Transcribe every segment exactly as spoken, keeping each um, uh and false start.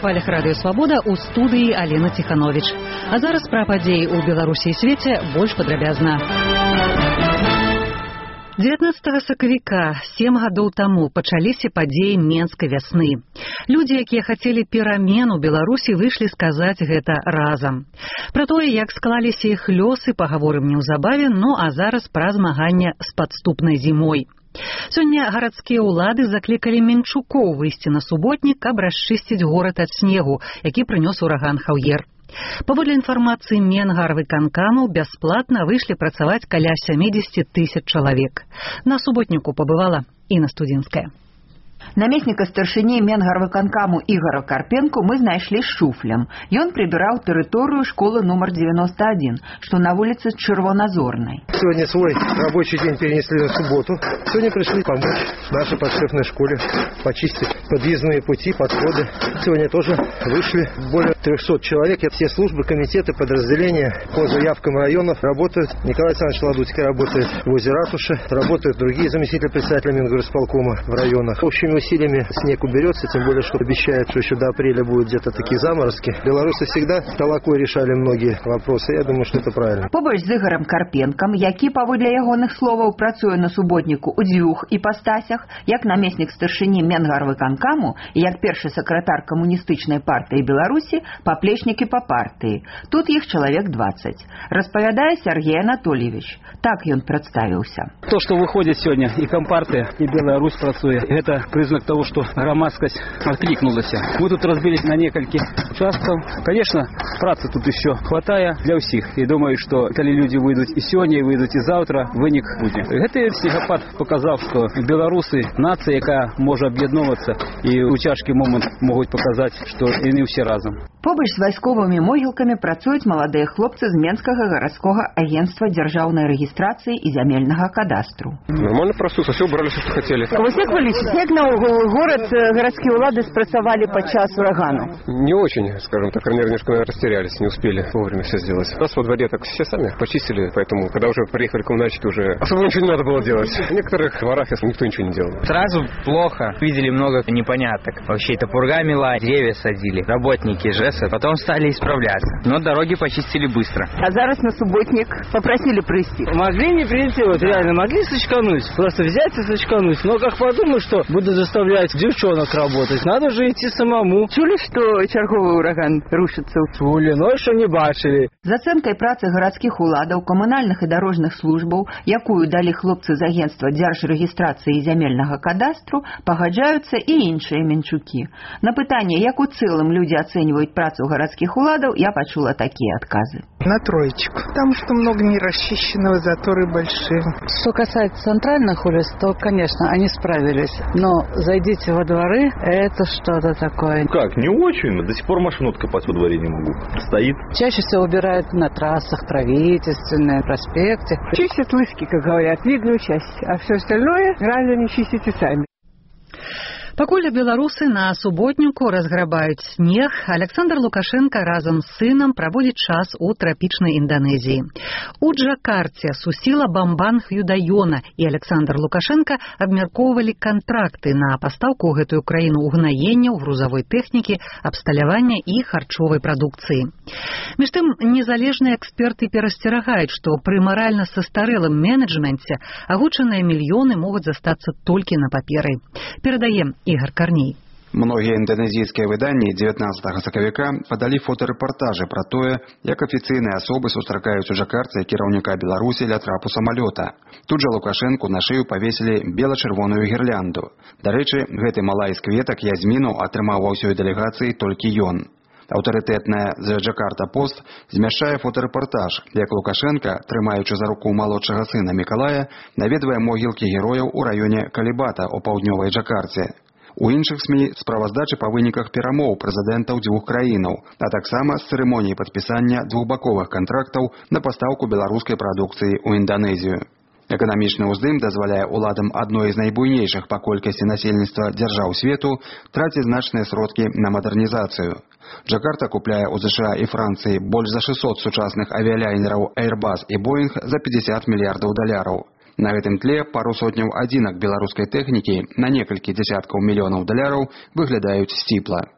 хвалях радыё Свабода ў студыі Алена Ціхановіч. А зараз пра падзеі ў Беларусі і свеце больш падрабязна. дзевятнаццатага сакавіка, сем гадоў таму, пачаліся падзеі Менскай вясны. Людзі, якія хацелі перамен у Беларусі, выйшлі сказаць гэта разам. Пра тое, як склаліся іх лёсы, пагаворым неўзабаве, ну а зараз пра змаганне з падступнай зімой. Сёння гарадскія ўлады заклікалі менчукоў выйсці на суботнік, каб расчысціць горад ад снегу, які прынёс ураган Хаўер. Паводле інфармацыі Менгарвыканкаму, бясплатна выйшлі працаваць каля сямдзесят тысяч чалавек. На суботніку пабывала Інна Студзінская. Намесніка старшыні Менгарвыканкаму Ігора Карпенку мы знайшлі з шуфлем. Ён прыбіраў тэрыторыю школы нумар девяносто один, што на вуліцы Чырвоназорнай. Сегодня свой рабочий день перенесли на субботу. Сегодня пришли помочь нашей подшефной школе почистить подъездные пути, подходы. Сегодня тоже вышли более трехсот человек. Все службы, комитеты, подразделения по заявкам районов работают. Николай Александрович Ладутько работает возле ратуши. Работают другие заместители председателя Мингорисполкома в районах. Общими усилиями снег уберется, тем более, что обещают, что еще до апреля будут где-то такие заморозки. Белорусы всегда толокой решали многие вопросы. Я думаю, что это правильно. Побач з Ігорем Карпенкам, які, паводле ягоных словаў, працуе на суботніку ў дзвюх іпастасях, як намеснік старшыні Менгарвыканкаму і як першы сакратар камуністычнай партыі Беларусі, паплечнікі па партыі. Тут іх чалавек двадцать. Распавядае Сергей Анатольевич. Так ён прадставіўся. То, што выходзіць сёння і Кампартыя, і Беларусь працуе, гэта признак того, что громадскость откликнулась. Мы тут разбились на несколько участков. Конечно, працы тут еще хватает для всех. И думаю, что когда люди выйдут и сегодня, и выйдут и завтра, вынік будет. Это снегопад показал, что белорусы нация, яка может объединоваться, и у тяжкий момент могут показать, что и не все разом. Побач з вайсковымі могілкамі працуюць маладыя хлопцы з Менскага гарадскога агентства дзяржаўнай рэгістрацыі і зямельнага кадастру. Нормально працуюць, все убрали, что хотели. Вось як вы лічыце, як наогул горад гарадскія ўлады спрацавалі падчас урагану? Не очень, скажем так, немножко растерялись, не успели вовремя все сделать. У нас во дворе так все сами почистили, поэтому, когда уже приехали коммунальщики, уже особо ничего не надо было делать. В некоторых дворах никто ничего не делал. Сразу плохо, видели много непоняток. Вообще это пурга мела, деревья садили, работники ЖЭСа, потом стали исправляться. Но дороги почистили быстро. А зараз на субботник попросили прийти. Могли не прийти, вот реально, могли сочкануть, просто взять и сочкануть. Но как подумаю, что буду заставлять девчонок работать, надо же идти самому. Чули, что черговый ураган рушится? Чули, но еще не бачили. За ацэнкай працы гарадскіх уладаў, камунальных і дарожных службаў, якую далі хлопцы з агентства дзяржрэгістрацыі і зямельнага кадастру, пагаджаюцца і іншыя менчукі. На пытанне, як у цэлым людзі ацэньваюць працу гарадскіх уладаў, я почула такие отказы. На троечку. Потому что много не расчищенного, заторы большие. Что касается центральных улиц, то, конечно, они справились. Но зайдите во дворы, это что-то такое. Как? Не очень. До сих пор машину откопать во дворе не могу. Стоит. Чаще всего убирают на трассах, правительственные, проспекте. Чистят лыски, как говорят, видную часть. А все остальное граждане чистите сами. Пакуль беларусы на суботніку разграбаюць снег, Александр Лукашенко разам з сынам праводзіць час у трапічнай Інданезіі. У Джакарце сусіла бамбан Хьюдайона, і Александр Лукашенко абмяркоўвалі кантракты на пастаўку ў гэтую краіну угнаенняў, грузавой тэхнікі, абсталявання і харчовай прадукцыі. Між тым, незалежныя эксперты перасцерагаюць, што пры маральна састарэлым менеджменце агучаныя мільёны могуць застацца толькі на паперы. Перадаем Игорь Корней. Многія інданезійскія выданні дзевятнаццатага сакавіка падалі фотарэпартажы пра тое, як афіцыйныя асобы сустракаюць у Джакарце кіраўніка Беларусі ля трапу самалёта. Тут жа Лукашэнку на шыю павесілі бела-чырвоную гірлянду. Дарэчы, гэты малай з кветак язміну атрымаў ва ўсёй дэлегацыі толькі ён. Аўтарытэтная The Jakarta Post змяшчае фотарэпартаж, як Лукашенка, трымаючы за руку малодшага сына Мікалая, наведвае могілкі герояў у раёне Калібата ў паўднёвай Джакарце. У іншых СМІ справаздачы па выніках перамоў прэзідэнтаў дзвюх краінаў, а таксама з цырымоніі падпісання двухбаковых кантрактаў на пастаўку беларускай прадукцыі ў Інданезію. Эканамічны ўздым дазваляе ўладам адной з найбуйнейшых па колькасці насельніцтва дзяржаў свету траціць значныя сродкі на мадэрнізацыю. Джакарта купляе ў США і Францыі больш за шэсцьсот сучасных авіялайнераў Airbus і Boeing за пятьдесят мільярдаў даляраў. На гэтым тле пару сотняў адзінак беларускай тэхнікі на некалькі дзясяткаў мільёнаў даляраў выглядаюць сціпла.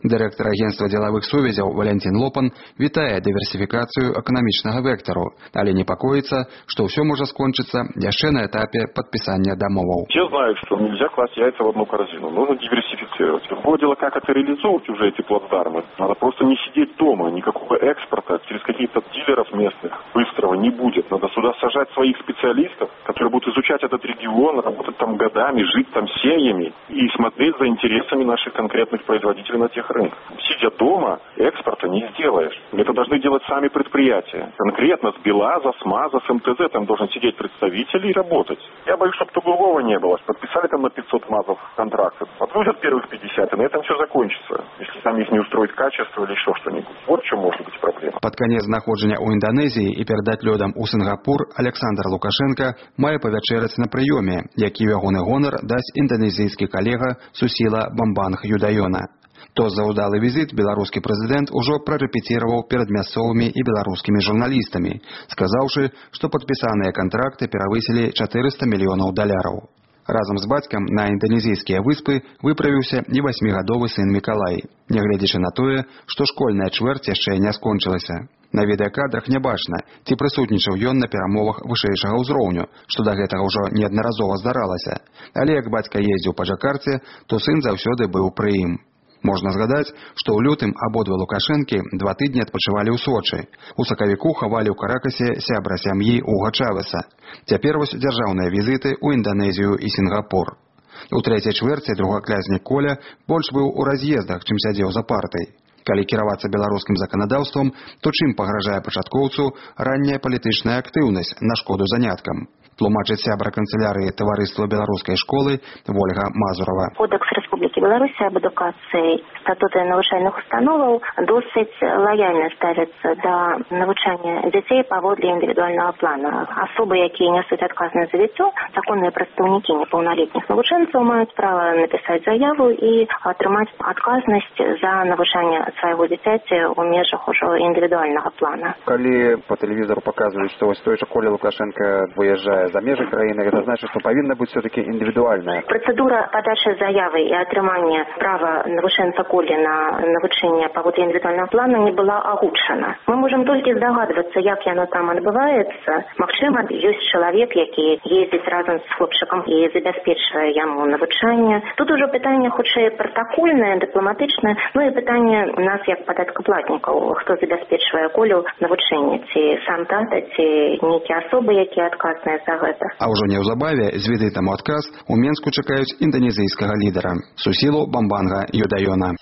Дырэктар агенцтва дзелавых сувязяў Валентин Лопан вітае дыверсіфікацыю эканамічнага вектару, але непакоіцца, што ўсё можа скончыцца яшчэ на этапе падпісання дамоваў. Все знают, что нельзя класть яйца в одну корзину, нужно диверсифицировать. Другое дело, как это реализовывать уже эти плацдармы. Надо просто не сидеть дома, никакого экспорта через каких-то дилеров местных быстрого не будет. Надо сюда сажать своих специалистов, которые будут изучать этот регион, работать там годами, жить там семьями и смотреть за интересами наших конкретных производителей на тех рынках. Сидя дома, экспорта не сделаешь. Это должны делать сами предприятия. Конкретно с БелАЗа, с МАЗа, с МТЗ там должен сидеть представитель и работать. Я боюсь, чтобы другого не было. Подписали там на пятьсот МАЗов контракты, отвозят первых пятьдесят, и на этом все закончится. Если там их не устроить качество или еще что-нибудь. Вот в чем может быть проблема. Под конец знаходжання ў Інданезіі і перад лёдам у Сінгапур Александр Лукашенко мае павячэраць на прыёме, які ў ягоны гонар дасць інданезійскі калега Сусіла Бамбанг Юдайона. То за ўдалы візіт беларускі прэзідэнт ужо прарэпеціраваў перад мясцовымі і беларускімі журналістамі, сказаўшы, што падпісаныя кантракты перавысілі чатырыста мільёнаў даляраў. Разам з бацькам на інданезійскія выспы выправіўся і васьмігадовы сын Мікалай, нягледзячы на тое, што школьная чвэрць яшчэ не скончылася. На відэакадрах не бачна, ці прысутнічаў ён на перамовах вышэйшага ўзроўню, што да гэтага ўжо неаднаразова здаралася. Але як бацька ездзіў па Джакарце, то сын заўсёды быў пры ім. Можна згадаць, што ў лютым абодва Лукашэнкі два тыдні адпачывалі ў Сочы. У сакавіку хавалі ў Каракасе сябра сям'і Уга Чавеса. Цяпер вось дзяржаўныя візіты ў Інданезію і Сінгапур. У трэцяй чвэрці другокласнік Коля больш быў у раз'ездах, чым сядзеў за партай. Калі кіравацца беларускім заканадаўствам, то чым пагражае пачаткоўцу ранняя палітычная актыўнасць на шкоду заняткам? Тлумачыць сябра канцелярыі таварыства беларускай школы Вольга Мазурова. Кодекс Республики Беларусь об адукацыі, статуты навучальных установаў досыць лояльна ставяцца да навучання дзяцей паводле індывідуальнага плана. Асобы, якія нясуць адказнасць за дзіцё, законныя прадстаўнікі непаўналетніх навучэнцаў маюць права напісаць заяву і атрымаць адказнасць за навучанне свайго дзіцяці ў межах ужо індывідуальнага плана. Калі по тэлевізору паказваюць, што вось той жа Коля Лукашенко выязджае за межы краіны, гэта значыць, што павінна быць все-таки індывідуальная. Процедура подачи заявы и отрымания права навучэнца Коли на навучэнне паводле індывідуальнага плана не была агучана. Мы можем толькі здагадвацца, як яно там адбываецца. Магчыма, ёсць чалавек, які ездзіць разам з хлопчыкам і забяспечвае яму навучанне. Тут ужо пытанне хутчэй пратакольнае, дыпламатычнае, ну і пытанне нас як падаткаплатнікаў, хто забяспечвае Колю навучэнне, ці сам тата, ці нейкія асобы, якія адказныя за гэта. А ўжо неўзабаве з візітам у адказ у Менску чакаюць інданезійскага лідара Сусілу Бамбанга Юдайона.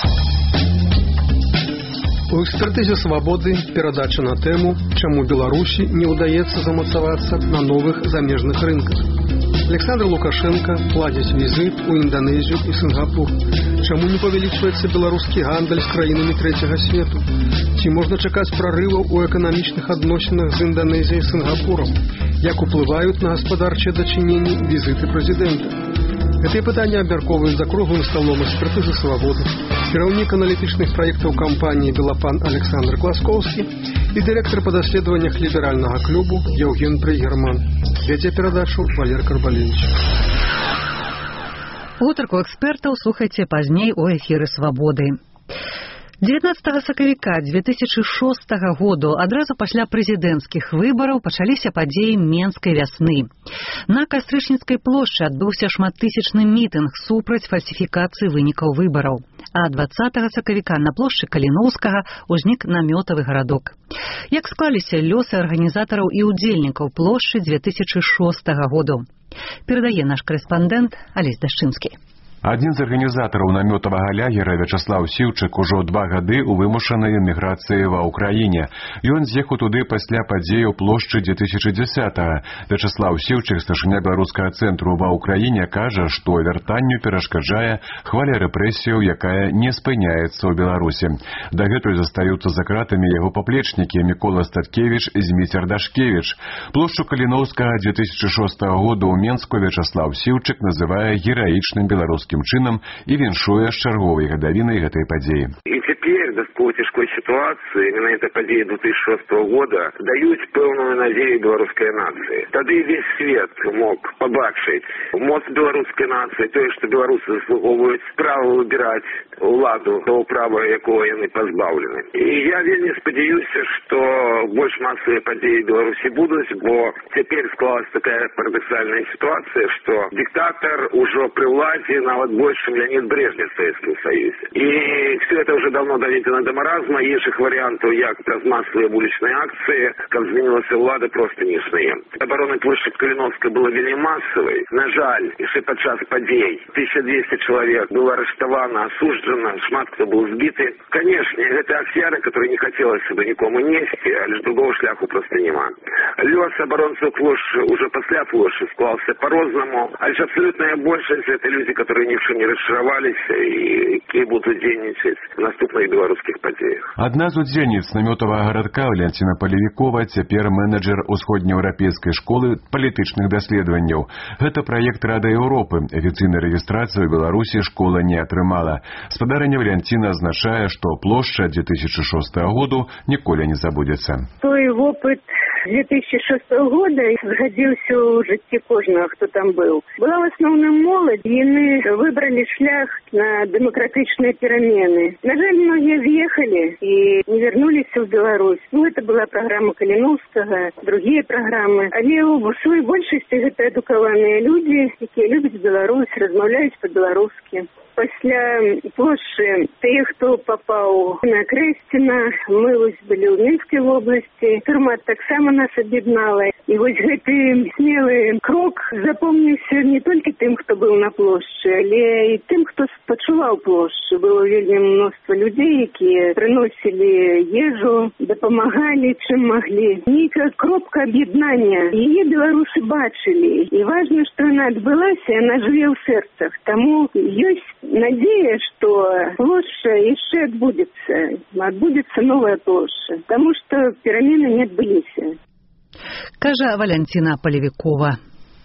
У экспертызе «Свабоды» перадача на тэму, чаму Беларусі не ўдаецца замацавацца на новых замежных рынках. Александр Лукашенко ладзіць візит у Інданезію і Сінгапур. Чаму не павялічваецца беларускі гандаль з краінамі трэцяга свету? Ці можна чакаць прарываў у эканамічных адносінах з Інданезіяй і Сінгапурам? Як уплываюць на гаспадарчыя дачыненні візіты прэзідэнта? Гэтыя пытанні абмяркоўваюць за круглым сталом экспертызы «Свабоды» кіраўнік аналітычных праектаў кампаніі «Белапан» Александр Класкоўскі і дырэктар па даследаваннях ліберальнага клубу Еўген Прыгерман. Вядзе перадачу Валер Карбалевич. Гутарку экспертаў слухайце пазней у эфіры «Свабоды». дзевятнаццатага сакавіка дзве тысячы шостага году адразу пасля прэзідэнцкіх выбараў пачаліся падзеі Менскай вясны. На Кастрычніцкай плошчы адбыўся шматтысячны мітынг супраць фальсіфікацыі вынікаў выбараў. А дваццатага сакавіка на плошчы Каліноўскага ўзнік намётавы гарадок. Як склаліся лёсы арганізатараў і ўдзельнікаў плошчы дзве тысячы шостага году? Перадае наш корэспандэнт Алесь Дашчынскі. Адзін з арганізатараў намётавага лагера Вячаслаў Сіўчык ужо два гады ў вымушанай эміграцыі ва ўкраіне. Ён з'ехаў туды пасля падзеяў плошчы дзве тысячы дзесятага. Вячаслаў Сіўчык, старшыня беларускага цэнтру ва ўкраіне, кажа, што вяртанню перашкаджае хваля рэпрэсіяў, якая не спыняецца ў Беларусі. Дагэтуль застаюцца за кратамі яго паплечнікі Мікола Статкевіч і Зміцер Дашкевіч. Плошчу Каліноўскага дзве тысячы шостага года ў Менску Вячаслаў Сіўчык называе гераічным беларускім беларускім чынам і віншуе з чарговай гадавінай гэтай падзеі. І цяпер да такой цяжкой сітуацыі менавіта падзеі две тысячи шестого года даюць пэўную надзею беларускай нацыі. Тады весь свет мог пабачыць моц беларускай нацыі, тое, што беларусы заслугоўваюць права выбіраць уладу того права, якого яны пазбаўлены. І я вельмі спадзяюся, што больш масавыя падзеі Беларусі будуць, бо цяпер склалась такая парадоксальная сітуацыя, што диктатор ужо пры ўладзе нават больш, чым Леонид Брежнев в Советском Союзе. І все это уже давно доведено до маразма, іншых варыянтаў, як праз масавыя вулічныя акцыі, каб змянілася ўлада, проста не існуе. Абарона плошчы Каліновскай была вельмі масавай. На жаль, яшчэ падчас падзей тысяча двести человек было арыштавана, осуждено, шмат кто был сбиты. Конечно, это ахвяры, которые не хотелось бы никому нести, а лишь другого шляху просто нема. Лёс оборонцев плошчы уже после плошчы склался по-розному, а лишь абсолютная большинство это люди, которые ни в чем не расшифровались и которые будут удзельнічаць в наступных белорусских падзеях. Адна з удзельніц намётавага гарадка Валянціна Палевікова цяпер менеджер усходнееўрапейскай школы палітычных даследаванняў. Гэта праект Рады Еўропы. Афіцыйнай рэгістрацыі ў Беларусі школа не атрымала. Спадарыня Валянціна азначае, што плошча две тысячи шестого году ніколі не забудзецца. Той опыт две тысячи шестого года згадзіўся ў жыцці кожнага, хто там быў. Была в асноўным моладзь, яны выбралі шлях на дэмакратычныя перамены. На жаль, многія з'ехалі і не вярнуліся ў Беларусь. Ну, это была праграма Каліновскага, другія праграмы. Але ў сваёй большасці гэта адукаваныя людзі, якія любяць Беларусь, размаўляюць па-беларускі. Пасля плошчы тыя, хто папаў на Крэсціна, мы вось былі ў Мінскай вобласці, турма таксама нас аб'яднала. І вось гэты смелы крок запомніўся не толькі тым, хто быў на плошчы, але і тым, хто спачуваў плошчу. Было вельмі мноства людзей, якія прыносілі ежу, дапамагалі, чым маглі. Нейкая кропка аб'яднання. Яе беларусы бачылі. І важна, што яна адбылася, яна жыве ў сэрцах. Таму ёсць надея, что плошча еще отбудется, отбудется новая плошча, потому что перемены не отбылись. Кажа Валянціна Палевікова.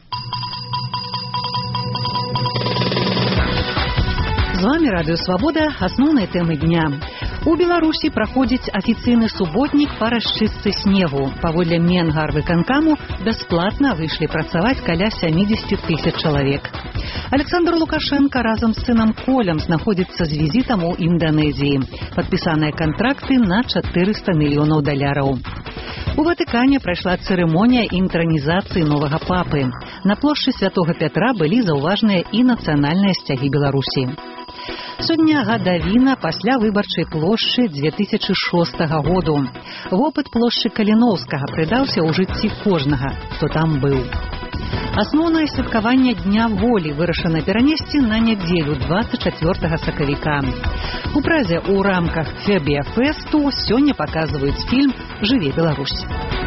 З вами Радыё Свабода, асноўныя тэмы дня. У Беларусі праходзіць афіцыйны суботнік па расчыстцы снегу. Паводле Менгарвыканкаму бясплатна выйшлі працаваць каля сямидесяти тысяч чалавек. Александр Лукашенко разам з сынам Колем знаходзіцца з візітам у Інданезіі. Падпісаныя кантракты на четыреста мільёнаў даляраў. У Ватыкане прайшла цырымонія інтранізацыі новага папы. На плошчы Святога Пятра былі заўважныя і нацыянальныя сцягі Беларусі. Сёння гадавіна пасля выбарчай плошчы две тысячи шестого году. Вопыт плошчы Каліноўскага прыдаўся ў жыцці кожнага, хто там быў. Асноўнае святкаванне Дня волі вырашана перанесці на нядзелю двадцать четвёртого сакавіка. У Празе ў рамках Фебіяфесту сёння паказваюць фільм «Жыве Беларусь».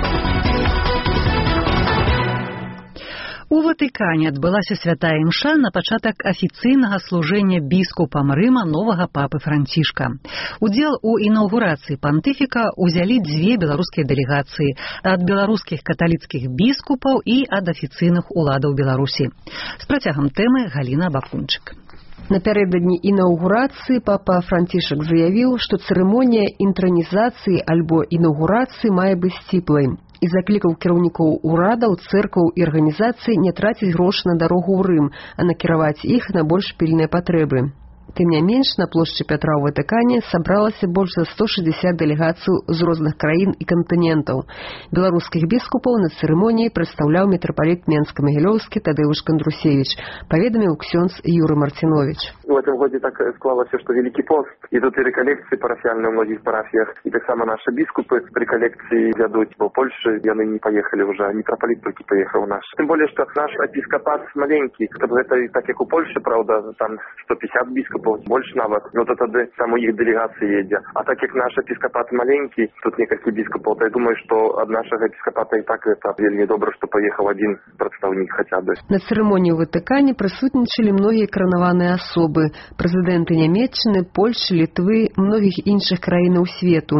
У Ватыкане адбылася святая імша на пачатак афіцыйнага служэння біскупам Рыма новага папы Францішка. Удзел у інаўгурацыі пантыфіка ўзялі дзве беларускія дэлегацыі ад беларускіх каталіцкіх біскупаў і ад афіцыйных уладаў Беларусі. З працягам тэмы Галіна Бакунчык. Напярэдадні інаўгурацыі папа Францішак заявіў, што цырымонія інтранізацыі альбо інаўгурацыі мае быць сціплай. І заклікаў кіраўнікоў урадаў, цэркваў і арганізацый не траціць грошы на дарогу ў Рым, а накіраваць іх на больш пільныя патрэбы. Тым не менш, на плошчы Пятра ў Ватыкане сабралася больш за сто шестьдесят дэлегацый з розных краін і кантынентаў. Беларускіх біскупаў на цырымоніі прадстаўляў мітрапаліт Менска-Магілёўскі Тадеуш Кандрусевич, паведаміў ксёндз Юры Мартинович. В этом году так склалось, что Великий пост, и тут и реколлекции парафиальные в многих парафиях, и так само наши бискупы реколлекции ведут по Польше, и они не поехали уже, митрополит только поехал наш. Тем более, что наш епископат маленький, это так как у Польши, правда, там сто пятьдесят бискупов, больше навод, но вот это там у их делегации едет. А так как наш епископат маленький, тут несколько бискупов, то я думаю, что от нашего епископата и так это вельми добро, что поехал один представник хотя бы. На церемонии в Ватикане присутничали многие коронованные особы, президенты Нямецчыны, Польши, Литвы, многих іншых краінаў свету.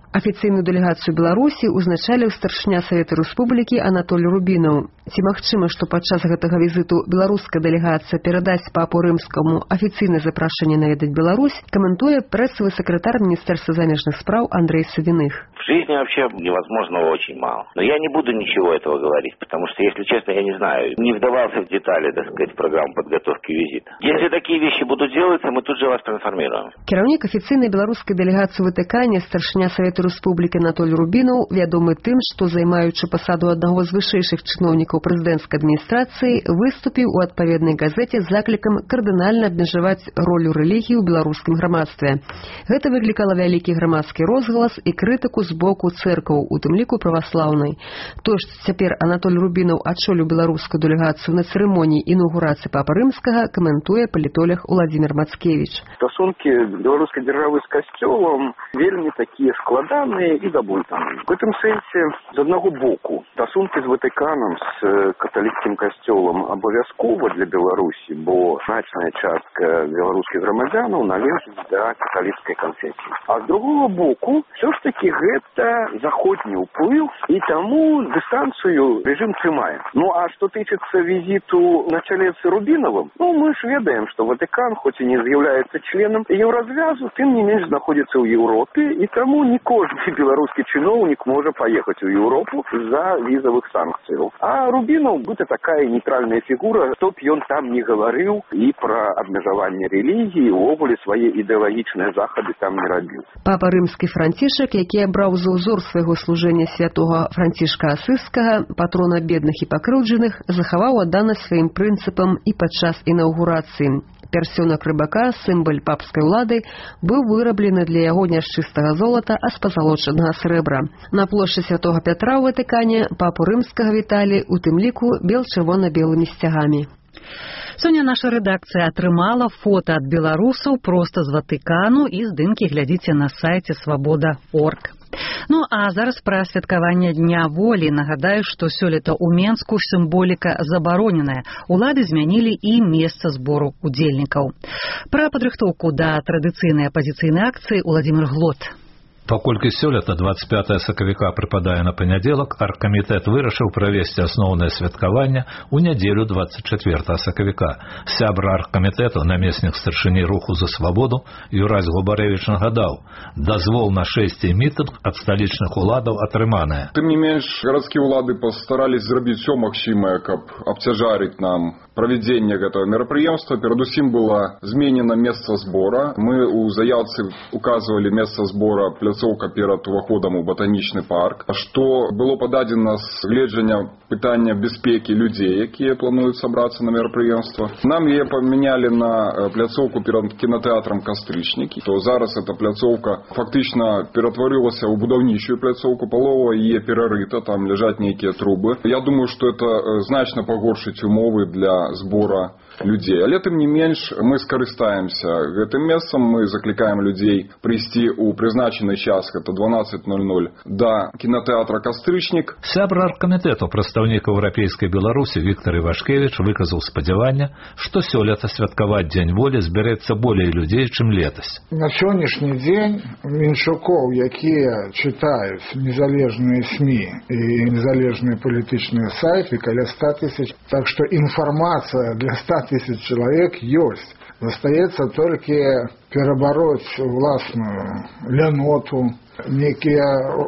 Афіцыйную дэлегацыю Беларусі узначаліў старшыня Савета Рэспублікі Анатоль Рубінаў. Ці магчыма, што падчас гэтага візіту беларуская дэлегацыя перадасць папу рымскаму афіцыйнае запрашэнне наведаць Беларусь, каментуе прэсавы сакратар Міністэрства замежных спраў Андрей Савиных. В жизни вообще невозможного очень мало. Но я не буду ничего этого говорить, потому что, если честно, я не знаю, не вдавался в детали, так сказать, программу подготовки визита. Если такие вещи будут делаться, мы тут же вас проинформируем. Кіраўнік афіцыйнай беларускай дэлегацыі ў Ватыкане, старшыня Савета Рэспублікі Анатоль Рубінаў, вядомы тым, што, займаючы пасаду аднаго з вышэйшых чыноўнікаў прэзідэнцкай адміністрацыі, выступіў у адпаведнай газеце з заклікам кардынальна абмежаваць ролю рэлігіі ў беларускім грамадстве. Гэта выклікала вялікі грамадскі розгалас і крытыку з боку цэркваў, у тым ліку праваслаўнай. Тое, што цяпер Анатоль Рубінаў адчоліў беларускую дэлегацыю на цырымоніі інаўгурацыі папы рымскага, каментуе палітолог Уладзімір Мацкевіч. Стасункі беларускай дзяржавы з касцёлам вельмі такія складаныя і заблытаныя. В этом сэнсе, з аднаго боку, стасункі з Ватыканам, з каталіцкім касцёлам абавязкова для Беларусі, бо значная частка беларускіх грамадзянаў належыць да каталіцкай канфесіі. А з другого боку, все ж таки гэта заходні ўплыў, і таму дыстанцыю рэжым трымае. Ну а што тычыцца візіту на чале з Рубінавым, ну мы ж ведаем, што Ватыкан, хоць і не з'яўляецца членам еўразвязу, тым не менш знаходзіцца ў Еўропе, і таму не кожны беларускі чыноўнік можа паехаць у Еўропу з-за візавых санкцыяў. А Рубінаў гэта такая нейтральная фігура, што б ён там не гаварыў і пра абмежаванне рэлігіі, увогуле свае ідэалагічныя захады там не рабіў. Папа рымскі Францішак, які абраў за ўзор свайго служэння святога Францішка Асыскага, патрона бедных і пакрыўджаных, захаваў адданасць сваім прынцыпам і падчас інаўгурацыі. Пярсёнак рыбака, сімвал папскай улады, быў выраблены для яго не з чыстага золата, а з пазалочанага срэбра. На плошчы святога Пятра ў Ватыкане папу рымскага віталі, у тым ліку бел-чырвона-белымі сцягамі. Сёння наша рэдакцыя атрымала фота ад беларусаў проста з Ватыкану, і здымкі глядзіце на сайце свабода точка орг. Ну а зараз пра святкаванне Дня волі. Нагадаю, што сёлета ў Менску сімволіка забароненая. Улады змянілі і месца збору удзельнікаў. Пра падрыхтоўку да традыцыйнай апазіцыйнай акцыі Уладзімір Глот. Паколькі сёлета двадцать пятое сакавіка прыпадае на панядзелак, аргкамітэт вырашыў правесці асноўнае святкаванне ў нядзелю двадцать четвёртого сакавіка. Сябра аргкамітэту, намеснік старшыні руху за свабоду Юрась Губарэвіч нагадаў, дазвол на шэсце мітынг ад сталічных уладаў атрыманае. Тым не менш, гарадскія ўлады пастарались зрабіць усё магчымае, каб абцяжарыць нам правядзенне гэтага мерапрыемства. Перадусім была зменена месца збора. Мы ў заяўцы указвалі месца збора пляцоўка перад уваходам у батанічны парк, што было пададзена з гледжання пытання бяспекі людзей, якія плануюць сабрацца на мерапрыемства. Нам яе памянялі на пляцоўку перад кінатэатрам «Кастрычнікі». То зараз эта пляцоўка фактычна ператварылася ў будаўнічую пляцоўку, палова яе перарыта, там ляжаць нейкія трубы. Я думаю, што это значна пагоршыць умовы для збора людзей. Але тым не менш, мы скарыстаемся гэтым месцам, мы заклікаем людзей прыйсці ў прызначаны час, гэта дванаццаць ноль ноль, да кінатэатра «Кастрычнік». Сябра аргкамітэту, прадстаўнік еўрапейскай Беларусі Віктор Івашкевіч выказаў спадзяванне, што сёлета святкаваць Дзень волі збярэцца болей людзей, чым летась. На сённяшні дзень меншукоў, якія чытаюць незалежныя СМІ і незалежныя палітычныя сайты, каля ста тысяч. Так што інфармацыя для ста тысяч чалавек ёсць. Застаецца толькі перабароць уласную ляноту, некія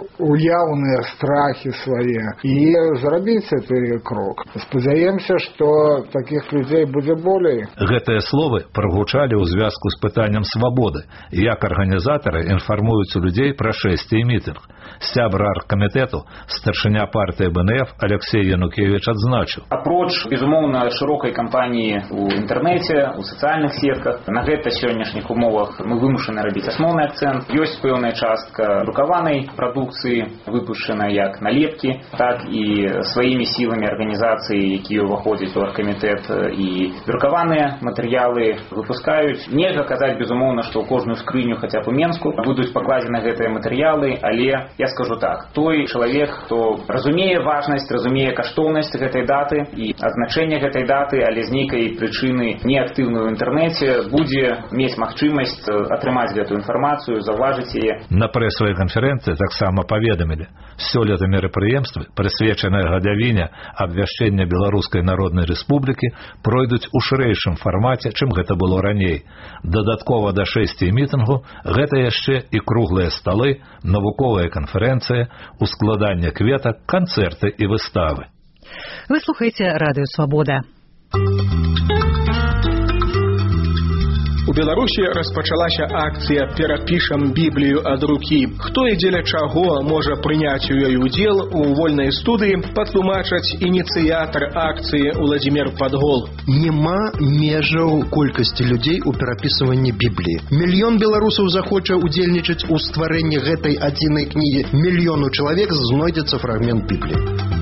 уяўныя страхі свае і зрабіць гэты крок. Спадзяемся, што такіх людзей будзе болей. Гэтыя словы прагучалі ў звязку з пытаннем свабоды, як арганізатары інфармуюць людзей пра шэсце і мітынг. Сябра аргкамітэту, старшыня партыі БНФ Алексей Янукевіч адзначыў. Апроч, безумоўна, шырокай кампаніі ў інтэрнэце, у сацыяльных сетках, на гэта сённяшніх умовах мы вымушаны рабіць асноўны акцэнт. Ёсць пэўная частка друкаванай прадукцыі, выпушчана як налепкі, так і сваімі сіламі арганізацыі, якія ўваходзяць у аргкамітэт, і друкаваныя матэрыялы выпускаюць. Нельга казаць, безумоўна, што ў кожную скрыню, хаця б у Менску, будуць пакладзены гэтыя матэрыялы, але я скажу так, той чалавек, хто разумее важнасць, разумее каштоўнасць гэтай даты і азначэнне гэтай даты, але з нейкай прычыны неактыўную ў інтэрнэце, будзе мець магчымасць атрымаць гэтую інфармацыю, заўважыць яе. На прэсавай тыднёвай канферэнцыі таксама паведамілі, сёлета мерапрыемствы, прысвечаныя гадавіне абвяшчэння Беларускай Народнай Рэспублікі, пройдуць у шырэйшым фармаце, чым гэта было раней. Дадаткова да шэсці мітынгу гэта яшчэ і круглыя сталы, навуковая канферэнцыя, ускладанне кветак, канцэрты і выставы. Вы слухаеце радыё Свабода. У Беларусі распачалася акцыя «Перапішам Біблію ад рукі». Хто і дзеля чаго можа прыняць у ёй удзел, у вольнай студыі патлумачаць ініцыятар акцыі Уладзімір Падгол. Нема межаў колькасці людзей у перапісыванні Бібліі. Мільён беларусаў захоча удзельнічаць у стварэнні гэтай адзінай кнігі. Мільёну чалавек знойдзецца фрагмент Бібліі.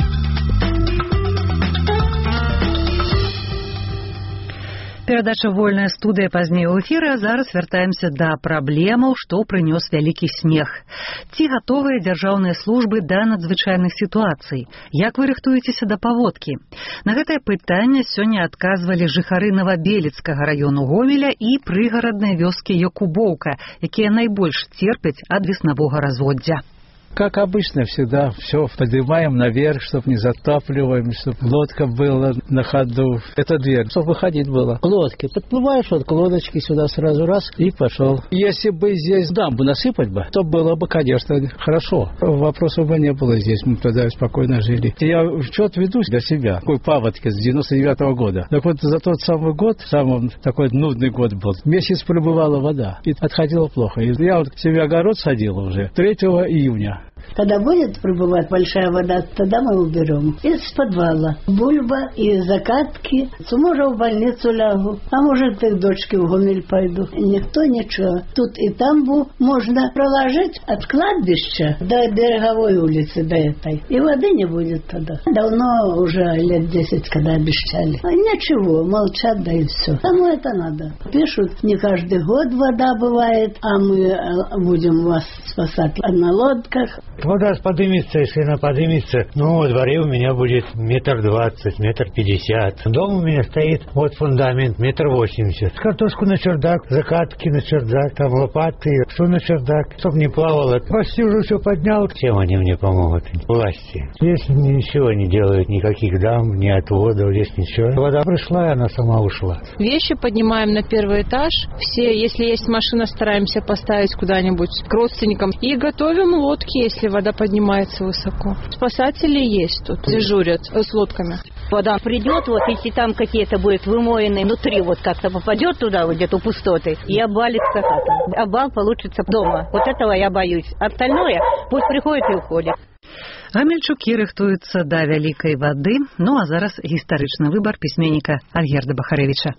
Перадача «Вольная студыя» пазней у эфіры, а зараз вяртаемся да праблемаў, што прынёс вялікі снег. Ці гатовыя дзяржаўныя службы да надзвычайных сітуацый? Як вы рыхтуецеся да паводкі? На гэтае пытанне сёння адказвалі жыхары Новабелецкага раёну Гомеля і прыгараднай вёскі Якубоўка, якія найбольш церпяць ад веснавога разводдзя. Как обычно, всегда все поднимаем наверх, чтобы не затапливаем, чтобы лодка была на ходу. Это дверь, чтобы выходить было. Лодки. Подплываешь от лодочки сюда сразу раз и пошел. Если бы здесь дамбу насыпать бы, то было бы, конечно, хорошо. Вопросов бы не было здесь, мы тогда спокойно жили. Я счет веду для себя. Такой паводки с девяносто девятого года. Так вот за тот самый год, самый такой нудный год был, месяц прибывала вода и отходила плохо. И я вот себе огород садил уже третьего июня. Когда будет прибывать большая вода, тогда мы уберем. Из подвала. Бульба и закатки. Может, в больницу лягу, а может, и к дочке в Гомель пойду. Никто ничего. Тут и тамбу можно проложить от кладбища до береговой улицы, до этой. И воды не будет тогда. Давно уже, лет десять, когда обещали. А ничего, молчат, да и все. Кому это надо? Пишут, не каждый год вода бывает, а мы будем вас спасать на лодках. Вода поднимется, если она поднимется, ну, во дворе у меня будет метр двадцать, метр пятьдесят. Дом у меня стоит, вот фундамент, метр восемьдесят. Картошку на чердак, закатки на чердак, там лопаты, все на чердак, чтоб не плавало. Почти уже все поднял. Чем они мне помогут? Власти. Здесь ничего не делают, никаких дам, ни отводов, здесь ничего. Вода пришла, и она сама ушла. Вещи поднимаем на первый этаж. Все, если есть машина, стараемся поставить куда-нибудь к родственникам. И готовим лодки, если вода поднимается высоко. Спасатели есть тут, дежурят с лодками. Вода придет, вот если там какие-то будет вымоенные, внутри вот как-то попадет туда, вот где-то пустоты, и обвалится хата. Обвал получится дома. Вот этого я боюсь. Остальное пусть приходит и уходит. Гамельчукі рыхтуюцца да вялікай вады, ну а зараз гістарычны выбар пісьменніка Альгерда Бахарэвіча.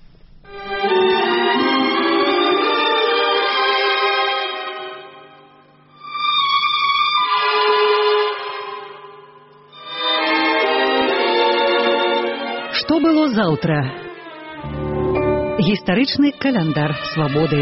Што было заўтра? Гістарычны каляндар свабоды.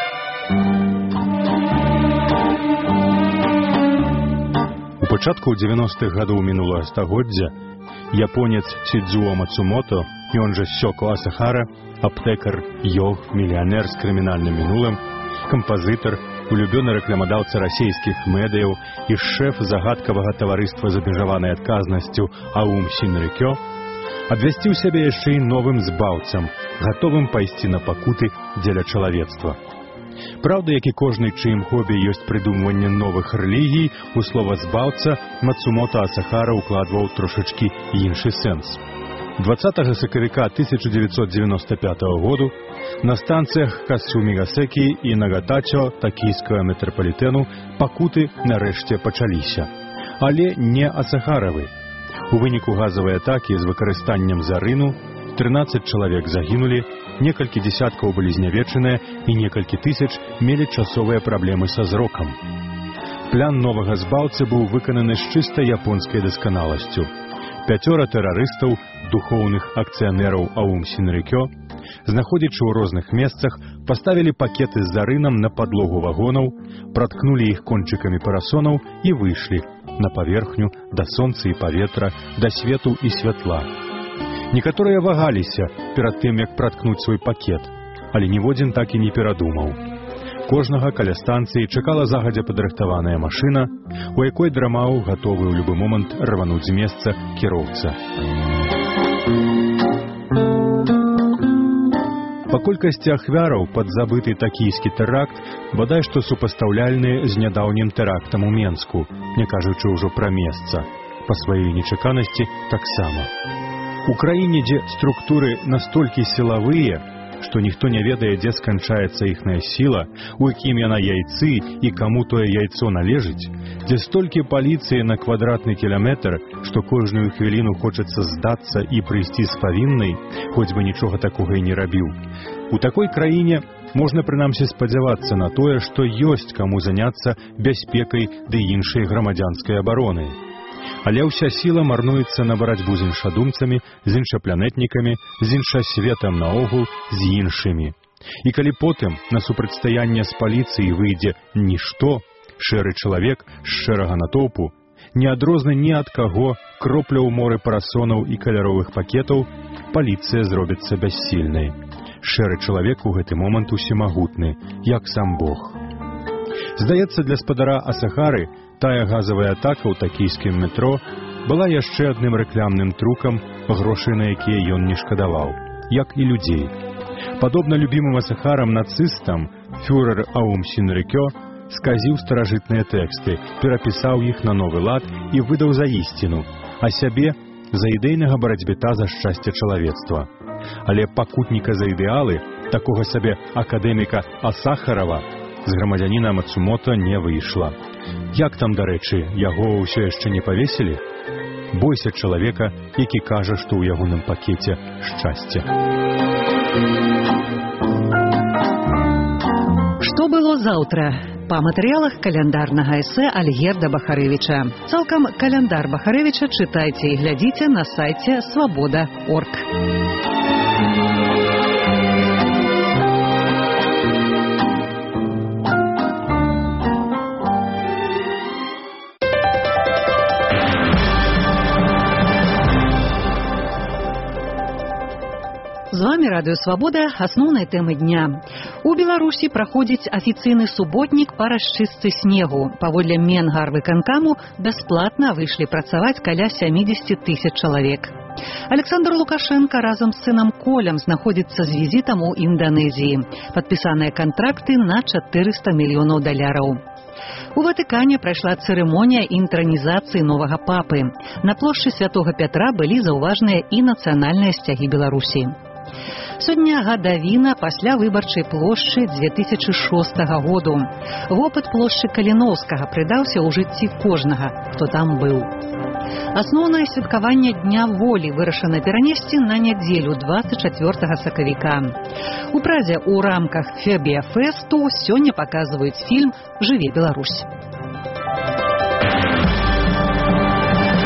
У пачатку дзевяностых гадоў мінулага стагоддзя японец Сідзуо Мацумото, ён жа Сёко Асахара, аптэкар, йог, мільянер з крымінальным мінулым, кампазітар, улюбёны рэкламадаўца расійскіх медыяў і шэф загадкавага таварыства з абмежаванай адказнасцю Аум Сінрыкё, абвясціў сябе яшчэ і новым збаўцам, гатовым пайсці на пакуты дзеля чалавецтва. Праўда, як і кожны, чыім хобі ёсць прыдумванне новых рэлігій, у слова «збаўца» Мацумото Асахара укладваў трошачкі іншы сэнс. дваццатага сакавіка тысяча дзевяцьсот дзевяноста пятага году на станцыях Касумігасекі і Нагатачо такійскага метрапалітэну пакуты нарэшце пачаліся. Але не Асахаравы. У выніку газавай атакі з выкарыстаннем зарыну трынаццаць чалавек загінулі, некалькі дзесяткаў былі знявечаныя і некалькі тысяч мелі часовыя праблемы са зрокам. План новага збаўцы быў выкананы з чыста японскай дасканаласцю. Пяцёра тэрарыстаў, духоўных акцыянераў Аум Сінрыкё, знаходзячы ў розных месцах, паставілі пакеты з зарынам на падлогу вагонаў, праткнулі іх кончыкамі парасонаў і выйшлі на паверхню, да сонца і паветра, да свету і святла. Некаторыя вагаліся перад тым, як праткнуць свой пакет, але ніводзін так і не перадумаў. Кожнага каля станцыі чакала загадзя падрыхтаваная машына, у якой драмаў гатовы ў любы момант рвануць з месца кіроўца. Па колькасці ахвяраў пад забыты такійскі тэракт бадай што супастаўляльны з нядаўнім тэрактам у Менску, не кажучы ўжо пра месца. Па сваёй нечаканасці таксама. У краіне, дзе структуры настолькі сілавыя, што ніхто не ведае, дзе сканчаецца іхная сіла, у якім яна яйцы і каму тое яйцо належыць, дзе столькі паліцыі на квадратны кіламетр, што кожную хвіліну хочацца здацца і прыйсці з павіннай, хоць бы нічога такога і не рабіў. У такой краіне можна прынамсі спадзявацца на тое, што ёсць каму заняцца бяспекай ды іншай грамадзянскай абароны. Але ўся сіла марнуецца на барацьбу з іншадумцамі, з іншапланетнікамі, з іншасветам наогул, з іншымі. І калі потым на супрацьстаянне з паліцыяй выйдзе нішто, шэры чалавек з шэрага натоўпу, не адрозны ні ад каго, кропля ў моры парасонаў і каляровых пакетаў, паліцыя зробіцца бяссільнай. Шэры чалавек у гэты момант усемагутны, як сам Бог. Здаецца, для спадара Асахары тая газавая атака ў такійскім метро была яшчэ адным рэклямным трукам, грошай на якія ён не шкадаваў, як і людзей. Падобна любімым Асахарам нацыстам, фюрер Аум Сінрыкё сказіў старажытныя тэксты, перапісаў іх на новы лад і выдаў за ісціну, а сябе за ідэйнага барацьбіта за шчасце чалавецтва. Але пакутніка за ідэалы, такога сабе акадэміка Асахарава, з грамадзяніна Мацумото не выйшла. Як там, дарэчы, яго ўсё яшчэ не павесілі? Бойся чалавека, які кажа, што ў ягоным пакеце шчасце. Што было заўтра? Па матэрыялах каляндарнага эсэ Альгерда Бахарэвіча. Цалкам каляндар Бахарэвіча чытайце і глядзіце на сайце свабода точка орг. З вами Радыё Свабода, асноўнай тэмы дня. У Беларусі праходзіць афіцыйны суботнік па расчыстцы снегу. Паводле Менгарвыканкаму бясплатна выйшлі працаваць каля сямідзесят тысяч чалавек. Александр Лукашенко разам з сынам Колем знаходзіцца з візітам у Інданезіі. Падпісаныя кантракты на чатырыста мільёнаў даляраў. У Ватыкане прайшла цырымонія інтранізацыі новага папы. На плошчы Святога Пятра былі заўважныя і нацыянальныя сцягі Беларусі. Сёння гадавіна пасля выбарчай плошчы дзве тысячы шостага году. Вопыт плошчы Каліноўскага прыдаўся ў жыцці кожнага, хто там быў. Асноўнае святкаванне Дня волі вырашана перанесці на нядзелю двадцать чацвёртага сакавіка. У Прадзе ў рамках Фебія-фэсту сёння паказваюць фільм «Жыве Беларусь».